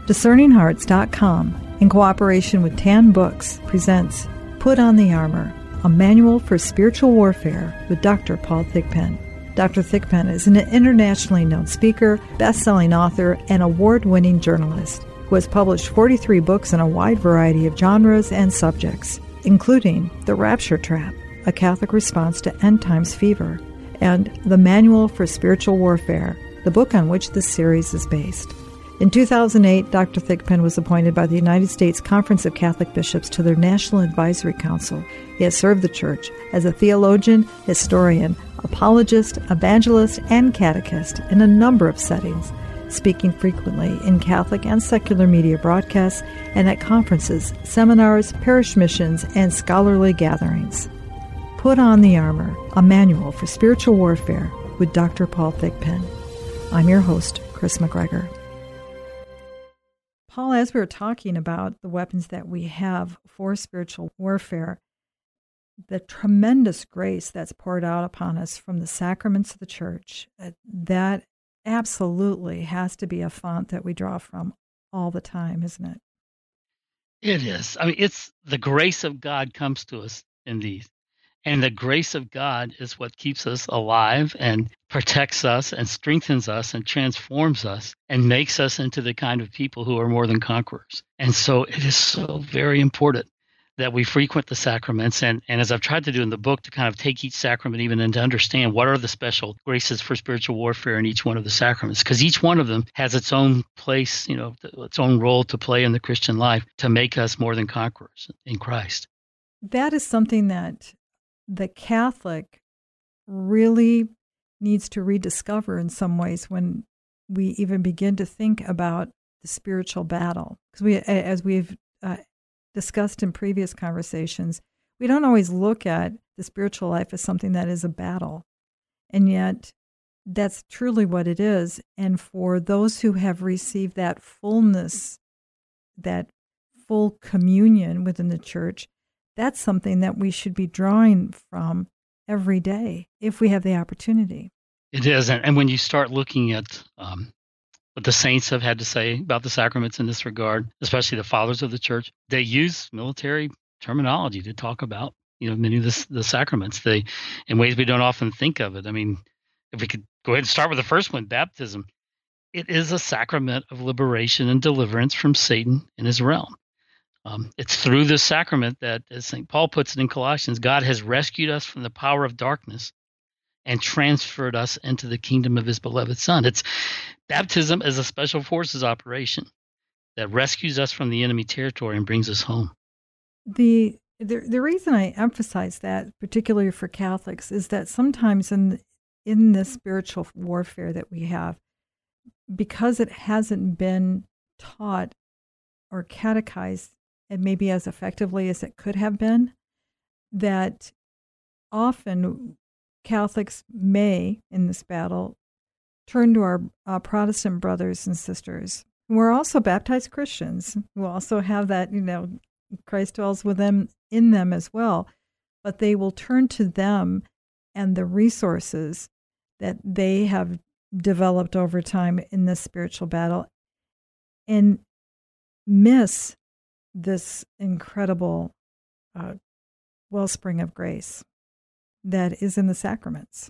DiscerningHearts.com, in cooperation with Tan Books, presents Put on the Armor, a manual for spiritual warfare with Dr. Paul Thigpen. Dr. Thigpen is an internationally known speaker, best-selling author, and award-winning journalist who has published 43 books in a wide variety of genres and subjects, including The Rapture Trap, A Catholic Response to End Times Fever, and The Manual for Spiritual Warfare, the book on which this series is based. In 2008, Dr. Thigpen was appointed by the United States Conference of Catholic Bishops to their National Advisory Council. He has served the Church as a theologian, historian, apologist, evangelist, and catechist in a number of settings, speaking frequently in Catholic and secular media broadcasts and at conferences, seminars, parish missions, and scholarly gatherings. Put on the Armor, a manual for spiritual warfare with Dr. Paul Thigpen. I'm your host, Chris McGregor. Paul, as we were talking about the weapons that we have for spiritual warfare, the tremendous grace that's poured out upon us from the sacraments of the Church, that absolutely has to be a font that we draw from all the time, isn't it? It is. I mean, it's the grace of God comes to us in these. And the grace of God is what keeps us alive and protects us and strengthens us and transforms us and makes us into the kind of people who are more than conquerors. And so it is so very important that we frequent the sacraments. And as I've tried to do in the book, to kind of take each sacrament even and to understand what are the special graces for spiritual warfare in each one of the sacraments, because each one of them has its own place, its own role to play in the Christian life to make us more than conquerors in Christ. That is something that the Catholic really needs to rediscover in some ways when we even begin to think about the spiritual battle. Because as we've discussed in previous conversations, we don't always look at the spiritual life as something that is a battle. And yet, that's truly what it is. And for those who have received that fullness, that full communion within the Church, that's something that we should be drawing from every day if we have the opportunity. It is. And when you start looking at what the saints have had to say about the sacraments in this regard, especially the fathers of the Church, they use military terminology to talk about, many of the sacraments. They, in ways we don't often think of it. I mean, if we could go ahead and start with the first one, baptism. It is a sacrament of liberation and deliverance from Satan and his realm. It's through this sacrament that, as St. Paul puts it in Colossians, God has rescued us from the power of darkness and transferred us into the kingdom of his beloved Son. Baptism is a special forces operation that rescues us from the enemy territory and brings us home. The reason I emphasize that, particularly for Catholics, is that sometimes in this spiritual warfare that we have, because it hasn't been taught or catechized and maybe as effectively as it could have been, that often Catholics may, in this battle, turn to our Protestant brothers and sisters who are also baptized Christians, who also have that, Christ dwells in them as well. But they will turn to them and the resources that they have developed over time in this spiritual battle and miss this incredible wellspring of grace that is in the sacraments.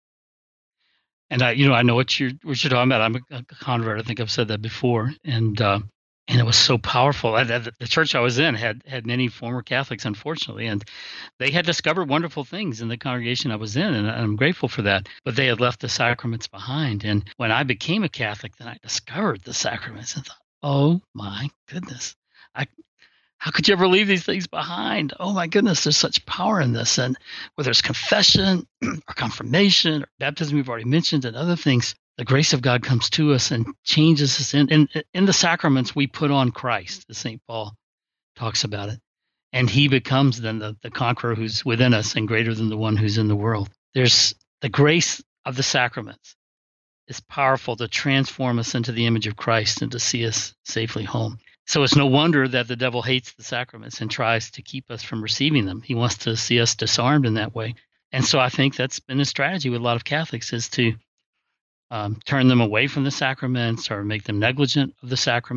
And I know what you're talking about. I'm a convert. I think I've said that before, and it was so powerful. The church I was in had many former Catholics, unfortunately, and they had discovered wonderful things in the congregation I was in, and I'm grateful for that. But they had left the sacraments behind. And when I became a Catholic, then I discovered the sacraments and thought, oh my goodness, how could you ever leave these things behind? Oh my goodness, there's such power in this. And whether it's confession or confirmation or baptism we've already mentioned and other things, the grace of God comes to us and changes us. In the sacraments, we put on Christ, as St. Paul talks about it. And he becomes then the conqueror who's within us and greater than the one who's in the world. There's the grace of the sacraments is powerful to transform us into the image of Christ and to see us safely home. So it's no wonder that the devil hates the sacraments and tries to keep us from receiving them. He wants to see us disarmed in that way. And so I think that's been a strategy with a lot of Catholics, is to turn them away from the sacraments or make them negligent of the sacraments.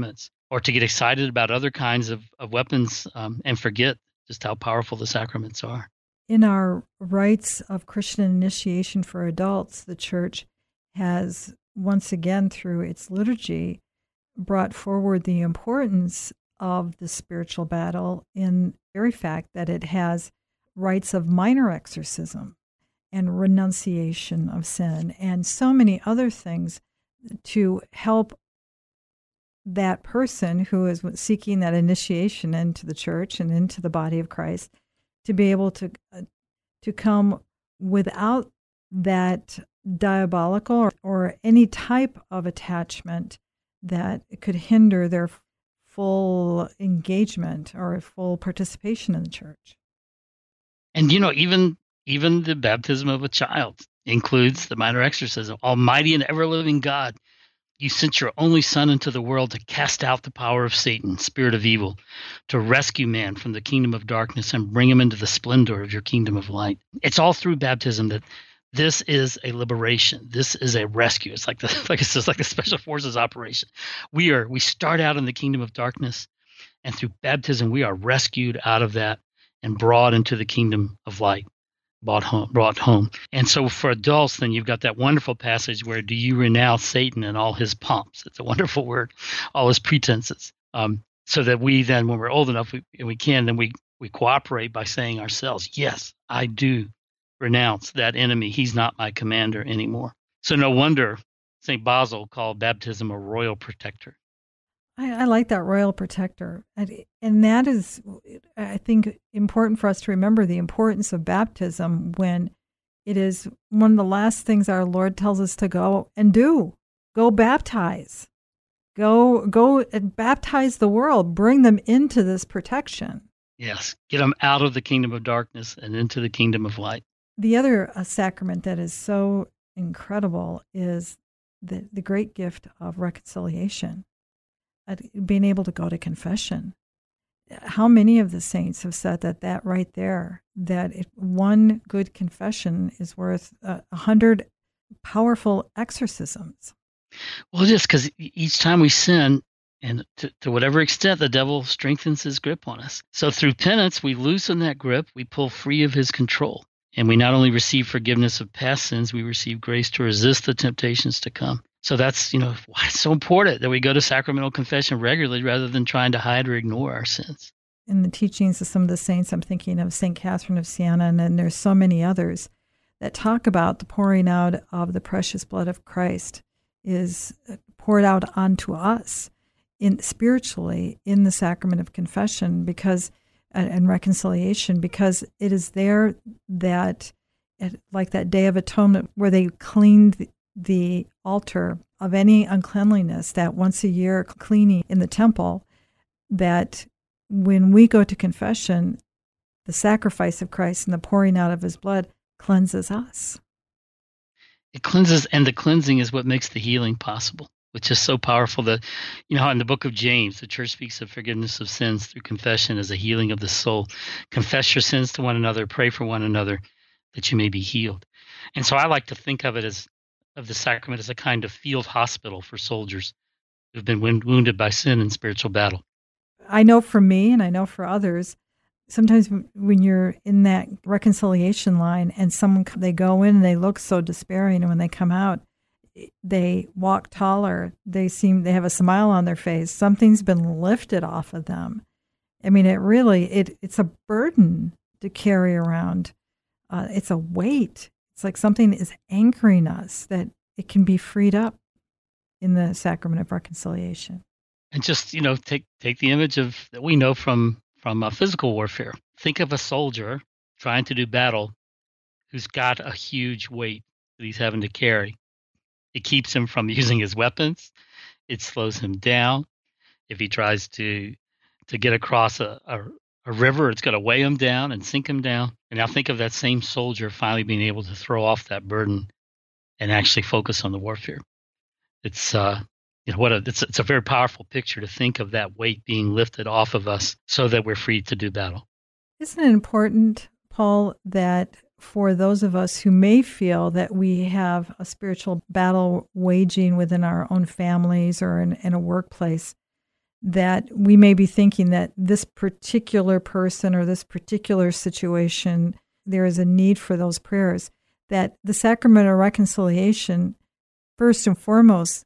or to get excited about other kinds of weapons and forget just how powerful the sacraments are. In our rites of Christian initiation for adults, the Church has once again, through its liturgy, brought forward the importance of the spiritual battle in the very fact that it has rites of minor exorcism and renunciation of sin and so many other things to help that person who is seeking that initiation into the church and into the body of Christ to be able to come without that diabolical or any type of attachment that could hinder their full engagement or full participation in the church. And even the baptism of a child includes the minor exorcism. Almighty and ever-living God, you sent your only Son into the world to cast out the power of Satan, spirit of evil, to rescue man from the kingdom of darkness and bring him into the splendor of your kingdom of light. It's all through baptism that this is a liberation. This is a rescue. It's like like the special forces operation. We start out in the kingdom of darkness, and through baptism we are rescued out of that and brought into the kingdom of light. Brought home. And so for adults, then you've got that wonderful passage where do you renounce Satan and all his pomps? It's a wonderful word, all his pretenses. So that we then, when we're old enough, we cooperate by saying ourselves, yes, I do renounce that enemy. He's not my commander anymore. So no wonder St. Basil called baptism a royal protector. I like that royal protector. And that is, I think, important for us to remember the importance of baptism when it is one of the last things our Lord tells us to go and do. Go baptize. Go and baptize the world. Bring them into this protection. Yes, get them out of the kingdom of darkness and into the kingdom of light. The other sacrament that is so incredible is the great gift of reconciliation. Being able to go to confession. How many of the saints have said that right there, that one good confession is worth 100 powerful exorcisms? Well, it is, because each time we sin, and to whatever extent, the devil strengthens his grip on us. So through penance, we loosen that grip, we pull free of his control. And we not only receive forgiveness of past sins, we receive grace to resist the temptations to come. So that's, why it's so important that we go to sacramental confession regularly rather than trying to hide or ignore our sins. In the teachings of some of the saints, I'm thinking of St. Catherine of Siena, and then there's so many others that talk about the pouring out of the precious blood of Christ is poured out onto us spiritually in the sacrament of confession and reconciliation, because it is there that, like that Day of Atonement, where they cleaned the altar of any uncleanliness, that once a year cleaning in the temple, that when we go to confession, the sacrifice of Christ and the pouring out of his blood cleanses us. It cleanses, and the cleansing is what makes the healing possible, which is so powerful that, in the book of James, the church speaks of forgiveness of sins through confession as a healing of the soul. Confess your sins to one another, pray for one another that you may be healed. And so I like to think of the sacrament as a kind of field hospital for soldiers who've been wounded by sin in spiritual battle. I know for me, and I know for others, sometimes when you're in that reconciliation line and they go in and they look so despairing, and when they come out, they walk taller. They have a smile on their face. Something's been lifted off of them. I mean, it's a burden to carry around. It's a weight. It's like something is anchoring us, that it can be freed up in the sacrament of reconciliation. And just, take the image that we know from physical warfare. Think of a soldier trying to do battle who's got a huge weight that he's having to carry. It keeps him from using his weapons. It slows him down. If he tries to get across a river, it's going to weigh him down and sink him down. And now think of that same soldier finally being able to throw off that burden and actually focus on the warfare. It's it's a very powerful picture to think of that weight being lifted off of us so that we're free to do battle. Isn't it important, Paul, that for those of us who may feel that we have a spiritual battle waging within our own families or in a workplace, that we may be thinking that this particular person or this particular situation, there is a need for those prayers, that the sacrament of reconciliation, first and foremost,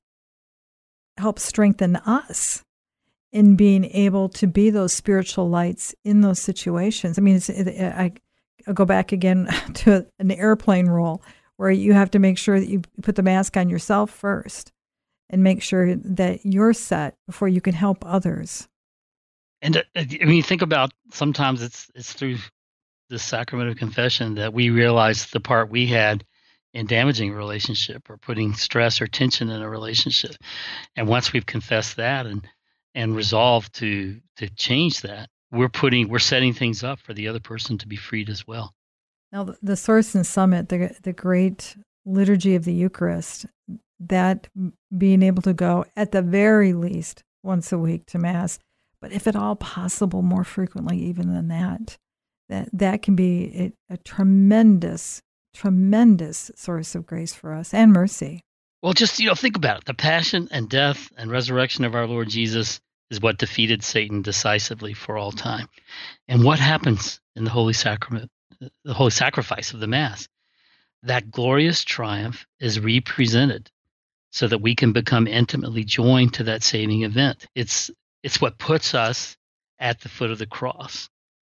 helps strengthen us in being able to be those spiritual lights in those situations. I mean, I'll go back again to an airplane rule where you have to make sure that you put the mask on yourself first and make sure that you're set before you can help others. And I mean, think about sometimes it's through the sacrament of confession that we realize the part we had in damaging a relationship or putting stress or tension in a relationship. And once we've confessed that and resolved to change that, we're setting things up for the other person to be freed as well. Now, the Source and Summit, the great liturgy of the Eucharist, that being able to go at the very least once a week to Mass, but if at all possible, more frequently even than that can be a tremendous, tremendous source of grace for us and mercy. Well, just, think about it. The passion and death and resurrection of our Lord Jesus is what defeated Satan decisively for all time. And what happens in the Holy Sacrament, the Holy Sacrifice of the Mass? That glorious triumph is represented so that we can become intimately joined to that saving event. It's what puts us at the foot of the cross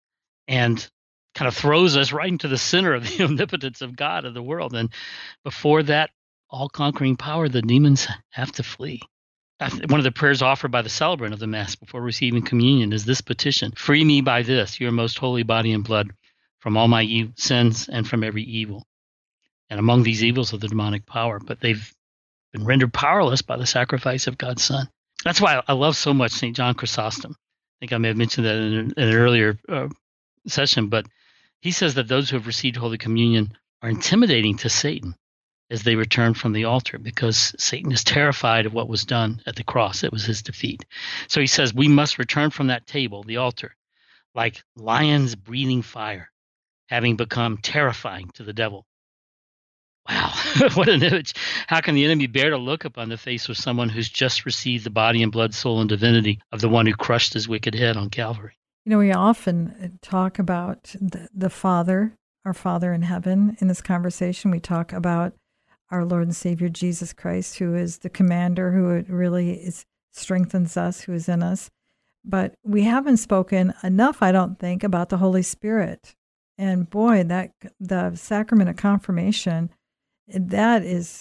and kind of throws us right into the center of the omnipotence of God of the world. And before that all-conquering power, the demons have to flee. One of the prayers offered by the celebrant of the Mass before receiving communion is this petition: "Free me by this, your most holy body and blood, from all my sins and from every evil." And among these evils are the demonic power, but they've been rendered powerless by the sacrifice of God's Son. That's why I love so much St. John Chrysostom. I think I may have mentioned that in an earlier session, but he says that those who have received Holy Communion are intimidating to Satan as they return from the altar, because Satan is terrified of what was done at the cross. It was his defeat. So he says we must return from that table, the altar, like lions breathing fire, having become terrifying to the devil. Wow, what an image. How can the enemy bear to look upon the face of someone who's just received the body and blood, soul, and divinity of the one who crushed his wicked head on Calvary? We often talk about the Father, our Father in heaven. In this conversation, we talk about our Lord and Savior Jesus Christ, who is the commander, who really strengthens us, who is in us. But we haven't spoken enough, I don't think, about the Holy Spirit. And boy, that the sacrament of confirmation, that's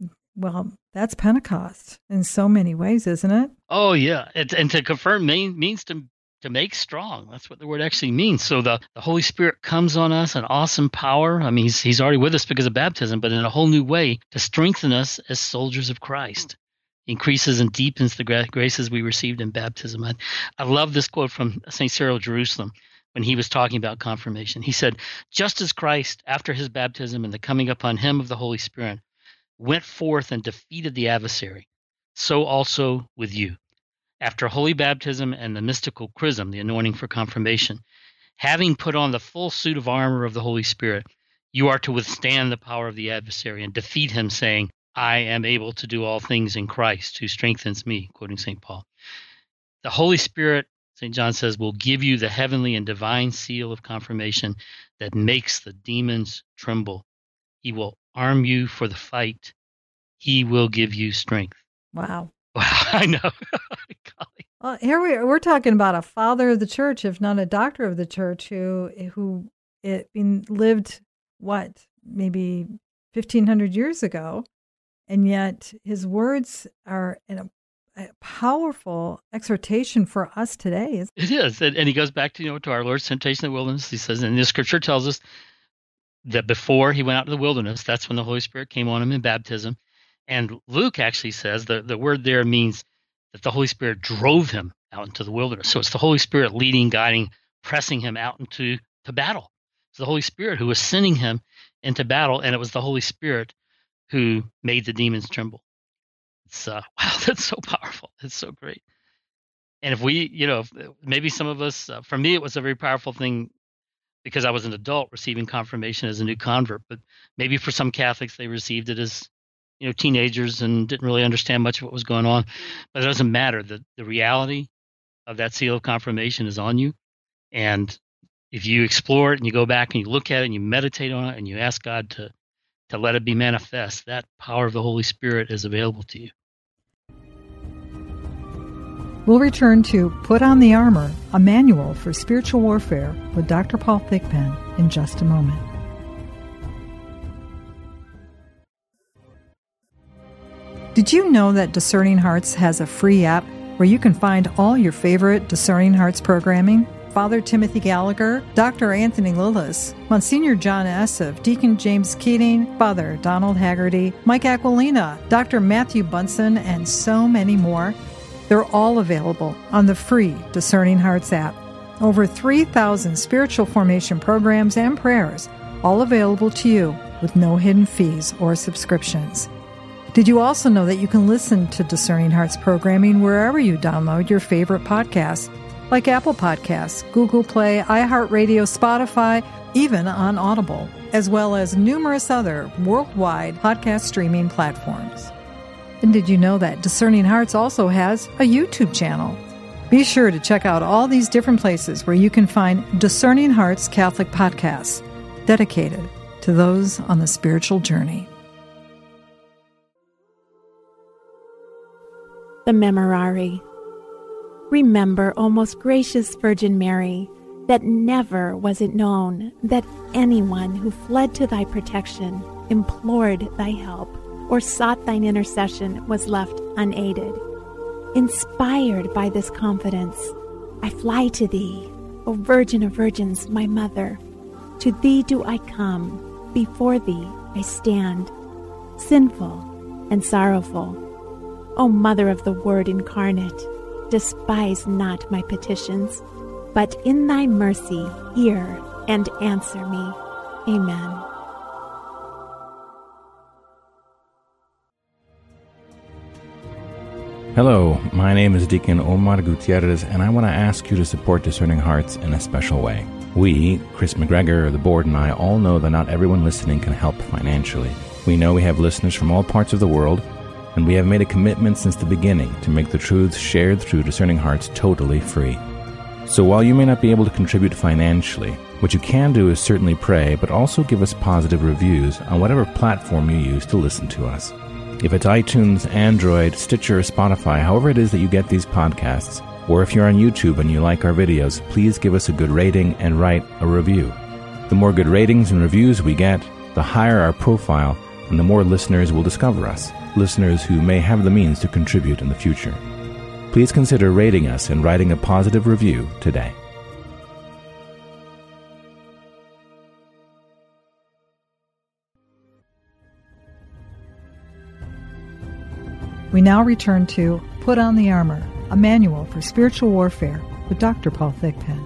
Pentecost in so many ways, isn't it? Oh, yeah. And to confirm means to make strong. That's what the word actually means. So the Holy Spirit comes on us in awesome power. I mean, he's already with us because of baptism, but in a whole new way to strengthen us as soldiers of Christ. He increases and deepens the graces we received in baptism. I love this quote from St. Cyril of Jerusalem when he was talking about confirmation. He said, "Just as Christ, after his baptism and the coming upon him of the Holy Spirit, went forth and defeated the adversary, so also with you. After holy baptism and the mystical chrism, the anointing for confirmation, having put on the full suit of armor of the Holy Spirit, you are to withstand the power of the adversary and defeat him, saying, 'I am able to do all things in Christ who strengthens me,'" quoting St. Paul. The Holy Spirit, St. John says, will give you the heavenly and divine seal of confirmation that makes the demons tremble. He will arm you for the fight. He will give you strength. Wow. Wow, I know. Well, here we're talking about a father of the church, if not a doctor of the church, who lived maybe 1,500 years ago, and yet his words are a powerful exhortation for us today. It is, and he goes back to our Lord's temptation in the wilderness. He says, and the Scripture tells us that before he went out to the wilderness, that's when the Holy Spirit came on him in baptism. And Luke actually says the word there means that the Holy Spirit drove him out into the wilderness. So it's the Holy Spirit leading, guiding, pressing him out into battle. It's the Holy Spirit who was sending him into battle, and it was the Holy Spirit who made the demons tremble. It's wow, that's so powerful. It's so great. And if we, maybe some of us, for me, it was a very powerful thing because I was an adult receiving confirmation as a new convert. But maybe for some Catholics, they received it as teenagers and didn't really understand much of what was going on. But it doesn't matter. The reality of that seal of confirmation is on you. And if you explore it and you go back and you look at it and you meditate on it and you ask God to let it be manifest, that power of the Holy Spirit is available to you. We'll return to Put on the Armor, a manual for spiritual warfare with Dr. Paul Thigpen in just a moment. Did you know that Discerning Hearts has a free app where you can find all your favorite Discerning Hearts programming? Father Timothy Gallagher, Dr. Anthony Lillis, Monsignor John Esseff, Deacon James Keating, Father Donald Haggerty, Mike Aquilina, Dr. Matthew Bunson, and so many more. They're all available on the free Discerning Hearts app. Over 3,000 spiritual formation programs and prayers, all available to you with no hidden fees or subscriptions. Did you also know that you can listen to Discerning Hearts programming wherever you download your favorite podcasts, like Apple Podcasts, Google Play, iHeartRadio, Spotify, even on Audible, as well as numerous other worldwide podcast streaming platforms. And did you know that Discerning Hearts also has a YouTube channel? Be sure to check out all these different places where you can find Discerning Hearts Catholic podcasts dedicated to those on the spiritual journey. The Memorare. Remember, O most gracious Virgin Mary, that never was it known that anyone who fled to thy protection, implored thy help, or sought thine intercession was left unaided. Inspired by this confidence, I fly to thee, O Virgin of Virgins, my Mother. To thee do I come, before thee I stand, sinful and sorrowful. O Mother of the Word incarnate, despise not my petitions, but in thy mercy hear and answer me. Amen. Hello, my name is Deacon Omar Gutierrez, and I want to ask you to support Discerning Hearts in a special way. We, Chris McGregor, the board, and I all know that not everyone listening can help financially. We know we have listeners from all parts of the world, and we have made a commitment since the beginning to make the truths shared through Discerning Hearts totally free. So while you may not be able to contribute financially, what you can do is certainly pray, but also give us positive reviews on whatever platform you use to listen to us. If it's iTunes, Android, Stitcher, or Spotify, however it is that you get these podcasts, or if you're on YouTube and you like our videos, please give us a good rating and write a review. The more good ratings and reviews we get, the higher our profile, and the more listeners will discover us, listeners who may have the means to contribute in the future. Please consider rating us and writing a positive review today. We now return to Put on the Armor, a manual for spiritual warfare with Dr. Paul Thigpen.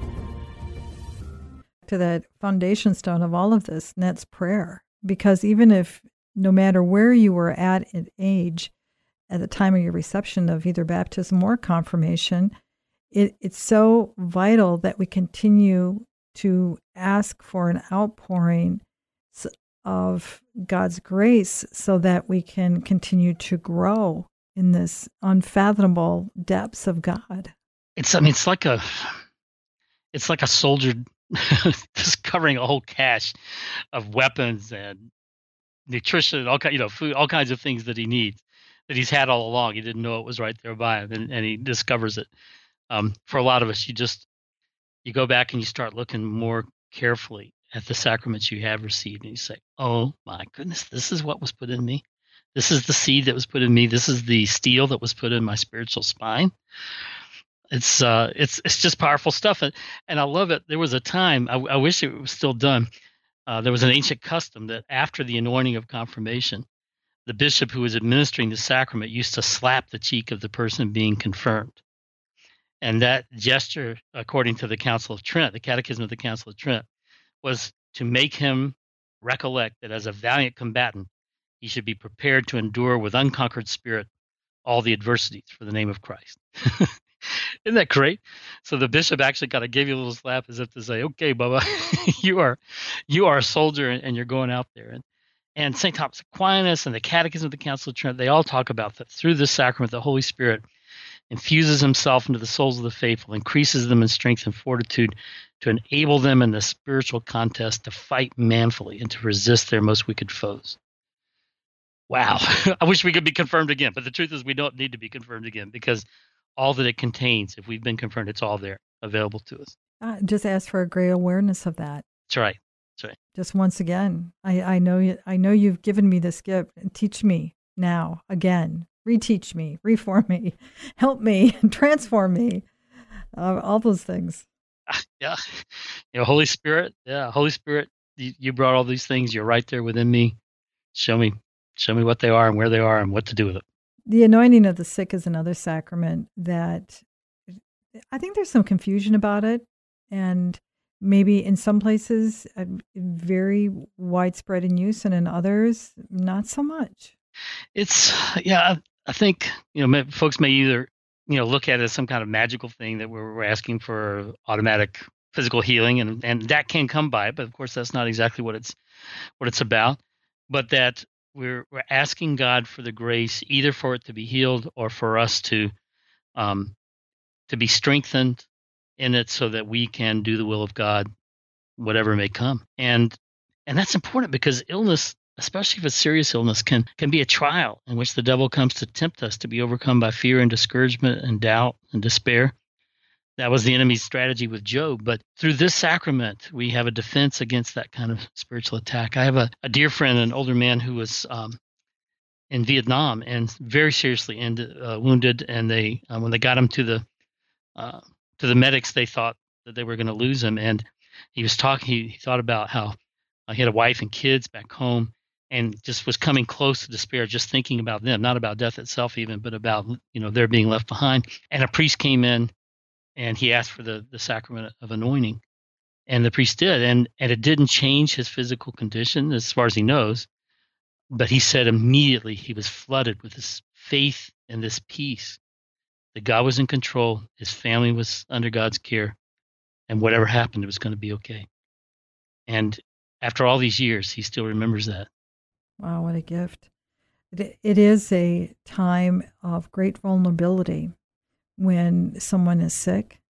To that foundation stone of all of this, and that's prayer. Because even if, no matter where you were at in age, at the time of your reception of either baptism or confirmation, it's so vital that we continue to ask for an outpouring of God's grace so that we can continue to grow in this unfathomable depths of God. It's like a soldier discovering a whole cache of weapons and nutrition, food, all kinds of things that he needs, that he's had all along. He didn't know it was right there by him, and he discovers it. For a lot of us, you go back and you start looking more carefully at the sacraments you have received, and you say, "Oh my goodness, this is what was put in me. This is the seed that was put in me. This is the steel that was put in my spiritual spine." It's just powerful stuff, and I love it. There was a time, I wish it was still done. There was an ancient custom that after the anointing of confirmation, the bishop who was administering the sacrament used to slap the cheek of the person being confirmed. And that gesture, according to the Council of Trent, the Catechism of the Council of Trent, was to make him recollect that as a valiant combatant, he should be prepared to endure with unconquered spirit all the adversities for the name of Christ. Isn't that great? So the bishop actually got to give you a little slap as if to say, "Okay, Bubba, you are a soldier and you're going out there." And St. Thomas Aquinas and the Catechism of the Council of Trent, they all talk about that through this sacrament, the Holy Spirit infuses himself into the souls of the faithful, increases them in strength and fortitude to enable them in the spiritual contest to fight manfully and to resist their most wicked foes. Wow. I wish we could be confirmed again, but the truth is we don't need to be confirmed again, because all that it contains, if we've been confirmed, it's all there, available to us. Just ask for a great awareness of that. That's right. That's right. Just once again, I know you've given me this gift. Teach me now again. Reteach me, reform me, help me, transform me. All those things. Yeah. Holy Spirit. Yeah. Holy Spirit, you brought all these things. You're right there within me. Show me what they are and where they are and what to do with it. The anointing of the sick is another sacrament that I think there's some confusion about it, and maybe in some places very widespread in use, and in others not so much. I think folks may either look at it as some kind of magical thing that we're asking for automatic physical healing, and that can come by, but of course that's not exactly what it's about. But that we're asking God for the grace either for it to be healed or for us to be strengthened in it so that we can do the will of God, whatever may come. And that's important, because illness, especially if it's serious illness, can be a trial in which the devil comes to tempt us to be overcome by fear and discouragement and doubt and despair. That was the enemy's strategy with Job. But through this sacrament, we have a defense against that kind of spiritual attack. I have a dear friend, an older man who was in Vietnam and very seriously wounded. And they, when they got him to the medics, they thought that they were going to lose him. And he was talking. He thought about how he had a wife and kids back home, and just was coming close to despair, just thinking about them, not about death itself even, but about their being left behind. And a priest came in, and he asked for the sacrament of anointing, and the priest did, and it didn't change his physical condition as far as he knows. But he said immediately he was flooded with this faith and this peace that God was in control, his family was under God's care, and whatever happened, it was going to be okay. And after all these years, he still remembers that. Wow, what a gift. It is a time of great vulnerability when someone is sick.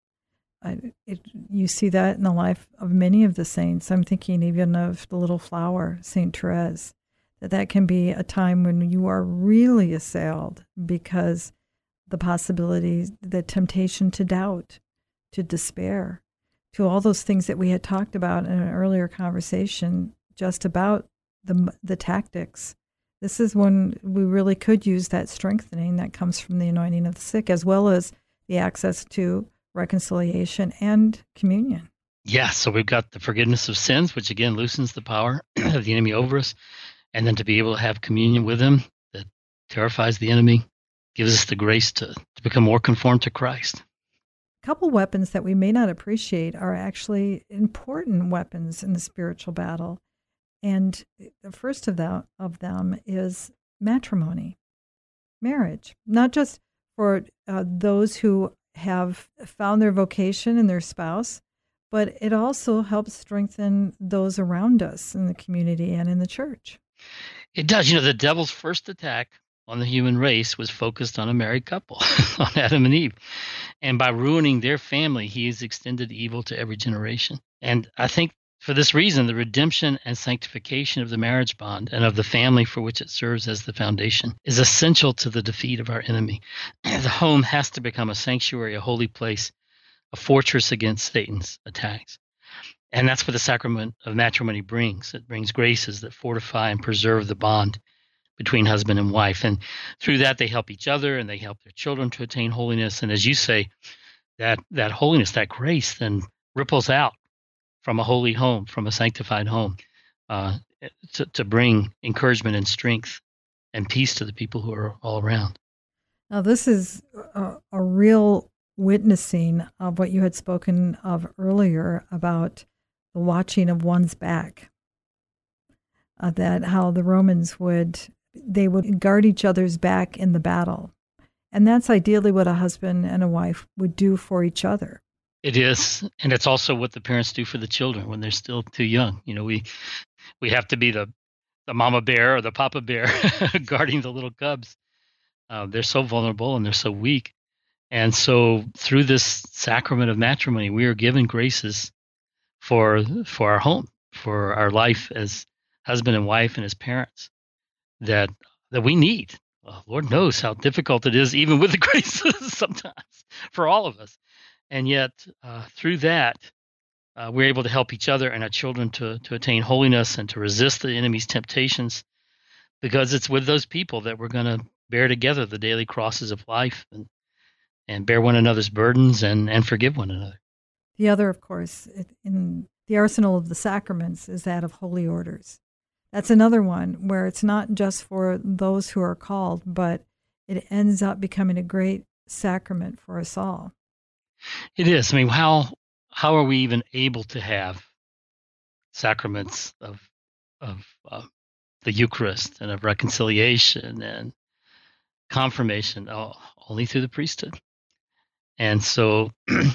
You see that in the life of many of the saints. I'm thinking even of the little flower, Saint Therese, that can be a time when you are really assailed because the possibility, the temptation to doubt, to despair, to all those things that we had talked about in an earlier conversation, just about the tactics. This is when we really could use that strengthening that comes from the anointing of the sick, as well as the access to reconciliation and communion. Yeah, so we've got the forgiveness of sins, which again loosens the power of the enemy over us, and then to be able to have communion with him that terrifies the enemy, gives us the grace to become more conformed to Christ. A couple weapons that we may not appreciate are actually important weapons in the spiritual battle. And the first of them is matrimony, marriage, not just for those who have found their vocation in their spouse, but it also helps strengthen those around us in the community and in the church. It does. The devil's first attack on the human race was focused on a married couple, on Adam and Eve. And by ruining their family, he has extended evil to every generation. And I think for this reason, the redemption and sanctification of the marriage bond and of the family for which it serves as the foundation is essential to the defeat of our enemy. The home has to become a sanctuary, a holy place, a fortress against Satan's attacks. And that's what the sacrament of matrimony brings. It brings graces that fortify and preserve the bond between husband and wife. And through that, they help each other and they help their children to attain holiness. And as you say, that holiness, that grace then ripples out from a holy home, from a sanctified home, to bring encouragement and strength and peace to the people who are all around. Now, this is a real witnessing of what you had spoken of earlier about the watching of one's back, that how the Romans would guard each other's back in the battle. And that's ideally what a husband and a wife would do for each other. It is, and it's also what the parents do for the children when they're still too young. We have to be the mama bear or the papa bear guarding the little cubs. They're so vulnerable and they're so weak, And so through this sacrament of matrimony, we are given graces for our home, for our life as husband and wife and as parents that we need. Lord knows how difficult it is, even with the graces sometimes for all of us. And yet through that, we're able to help each other and our children to attain holiness and to resist the enemy's temptations, because it's with those people that we're going to bear together the daily crosses of life and bear one another's burdens and forgive one another. The other, of course, in the arsenal of the sacraments is that of holy orders. That's another one where it's not just for those who are called, but it ends up becoming a great sacrament for us all. It is. I mean, how are we even able to have sacraments of the Eucharist and of reconciliation and confirmation? Only through the priesthood. And so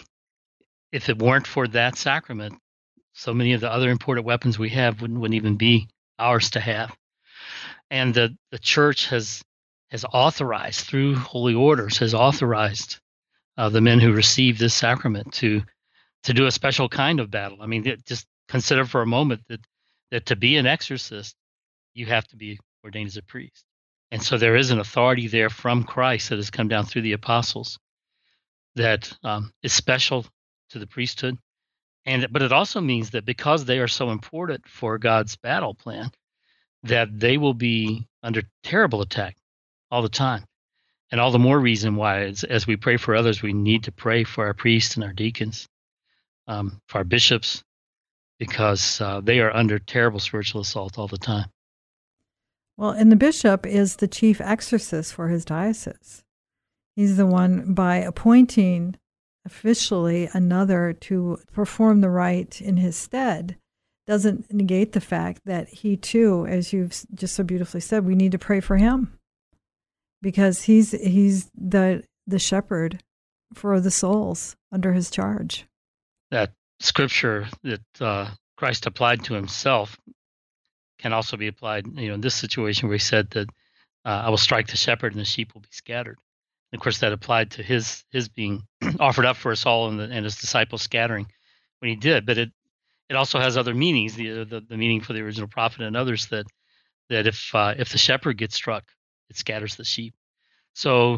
if it weren't for that sacrament, so many of the other important weapons we have wouldn't even be ours to have. And the church has authorized, through holy orders, has authorized the men who receive this sacrament to do a special kind of battle. I mean, just consider for a moment that to be an exorcist, you have to be ordained as a priest. And so there is an authority there from Christ that has come down through the apostles that is special to the priesthood. But it also means that because they are so important for God's battle plan, that they will be under terrible attack all the time. And all the more reason why, as we pray for others, we need to pray for our priests and our deacons, for our bishops, because they are under terrible spiritual assault all the time. Well, and the bishop is the chief exorcist for his diocese. He's the one, by appointing officially another to perform the rite in his stead, doesn't negate the fact that he too, as you've just so beautifully said, we need to pray for him, because he's the shepherd for the souls under his charge. That scripture that Christ applied to himself can also be applied, in this situation where he said that I will strike the shepherd and the sheep will be scattered. And of course, that applied to his being offered up for us all and his disciples scattering when he did. But it also has other meanings, the meaning for the original prophet and others, that if the shepherd gets struck, it scatters the sheep. So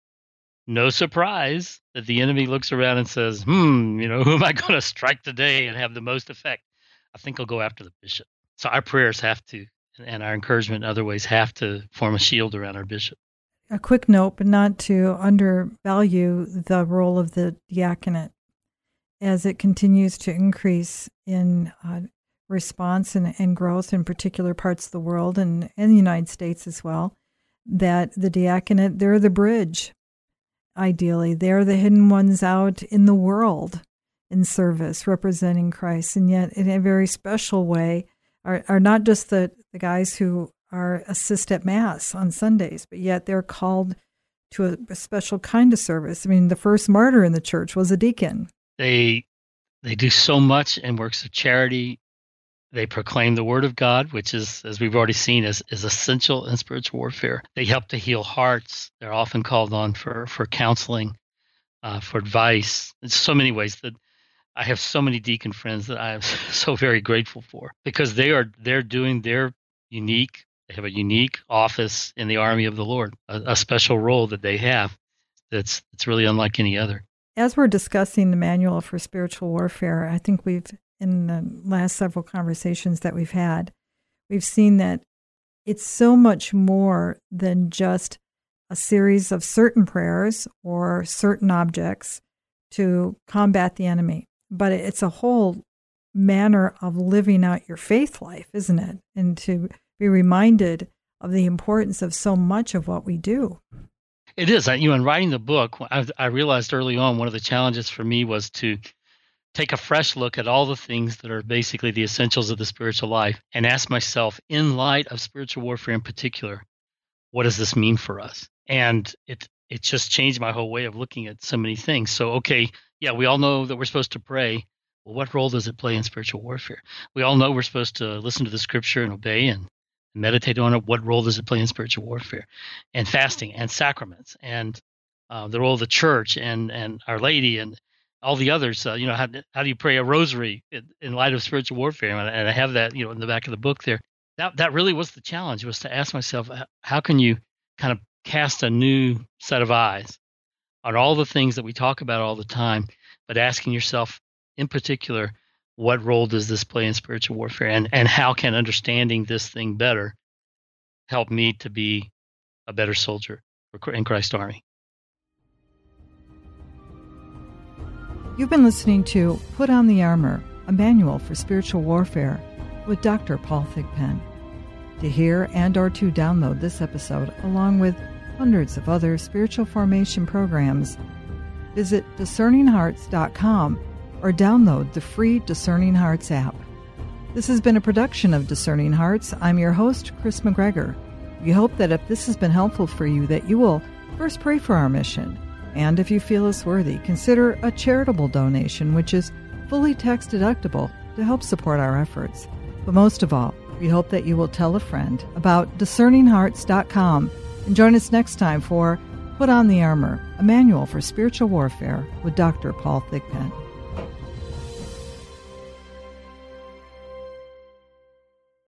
no surprise that the enemy looks around and says, who am I going to strike today and have the most effect? I think I'll go after the bishop. So our prayers have to, and our encouragement in other ways, have to form a shield around our bishop. A quick note, but not to undervalue the role of the diaconate as it continues to increase in response and growth in particular parts of the world and in the United States as well, that the diaconate, they're the bridge. Ideally, they're the hidden ones out in the world in service, representing Christ, and yet in a very special way are not just the guys who assist at Mass on Sundays, but yet they're called to a special kind of service. I mean, the first martyr in the church was a deacon. They do so much in works of charity. They proclaim the word of God, which is, as we've already seen, is essential in spiritual warfare. They help to heal hearts. They're often called on for counseling, for advice. In so many ways that I have so many deacon friends that I am so very grateful for, because they're doing their unique. They have a unique office in the army of the Lord, a special role that they have that's really unlike any other. As we're discussing the manual for spiritual warfare, I think in the last several conversations that we've had, we've seen that it's so much more than just a series of certain prayers or certain objects to combat the enemy, but it's a whole manner of living out your faith life, isn't it? And to be reminded of the importance of so much of what we do. It is. In writing the book, I realized early on one of the challenges for me was to take a fresh look at all the things that are basically the essentials of the spiritual life and ask myself, in light of spiritual warfare in particular, what does this mean for us? And it just changed my whole way of looking at so many things. So, okay, yeah, we all know that we're supposed to pray. Well, what role does it play in spiritual warfare? We all know we're supposed to listen to the scripture and obey and meditate on it. What role does it play in spiritual warfare? And fasting and sacraments and the role of the church and Our Lady and all the others. How do you pray a rosary in light of spiritual warfare? And I have that, in the back of the book there. That really was the challenge, was to ask myself, how can you kind of cast a new set of eyes on all the things that we talk about all the time, but asking yourself in particular, what role does this play in spiritual warfare, and how can understanding this thing better help me to be a better soldier in Christ's army? You've been listening to Put on the Armor, a manual for spiritual warfare with Dr. Paul Thigpen. To hear and or to download this episode, along with hundreds of other spiritual formation programs, visit discerninghearts.com or download the free Discerning Hearts app. This has been a production of Discerning Hearts. I'm your host, Chris McGregor. We hope that if this has been helpful for you, that you will first pray for our mission. And if you feel us worthy, consider a charitable donation, which is fully tax deductible, to help support our efforts. But most of all, we hope that you will tell a friend about discerninghearts.com and join us next time for Put on the Armor, a manual for spiritual warfare with Dr. Paul Thigpen.